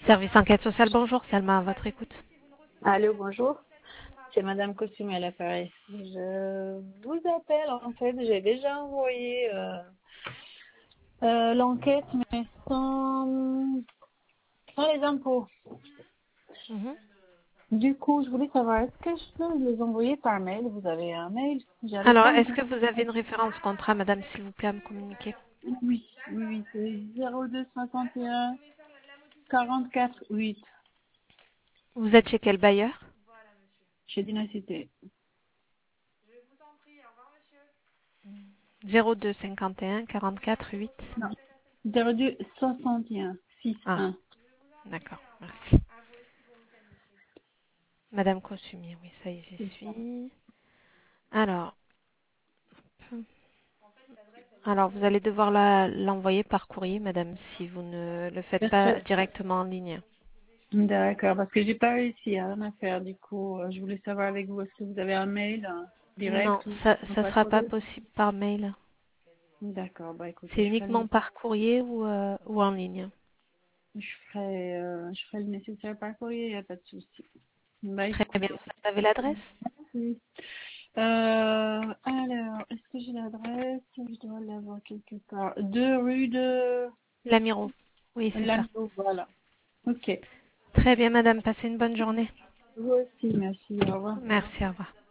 Service enquête sociale, bonjour, Salma, à votre écoute. Allô, bonjour. C'est Madame Costume à l'appareil. Je vous appelle, en fait, j'ai déjà envoyé l'enquête, mais sans les impôts. Mhm. Du coup, je voulais savoir, est-ce que je peux les envoyer par mail? Vous avez un mail? J'arrive Alors, pas à me est-ce que connecter. vous avez une référence contrat, madame, s'il vous plaît, à me communiquer? Oui, c'est 0261 44 8. Vous êtes chez quel bailleur? Chez Dinacité. 02 51 44 8. Non. 02 61 Ah, 61. d'accord, merci. Madame Consumier, oui, ça y est, j'y C'est ça. suis. Alors, alors, vous allez devoir l'envoyer par courrier, madame, si vous ne le faites Parce pas que directement en ligne. D'accord, parce que j'ai pas réussi à rien faire. Du coup, je voulais savoir avec vous, est-ce que vous avez un mail Non, direct ou ça par sera pas courrier? possible par mail. D'accord, bah écoutez, C'est uniquement par courrier ou en ligne. je ferai le nécessaire par courrier, il n'y a pas de souci. Bah Très bien, écoutez, vous avez l'adresse? merci. Alors, est-ce que j'ai l'adresse? Je dois l'avoir quelque part. 2 rue de Lamiro. Oui, c'est ça. Lanneau, voilà. Ok. Très bien, madame. Passez une bonne journée. Vous aussi, merci. Au revoir. Merci, au revoir.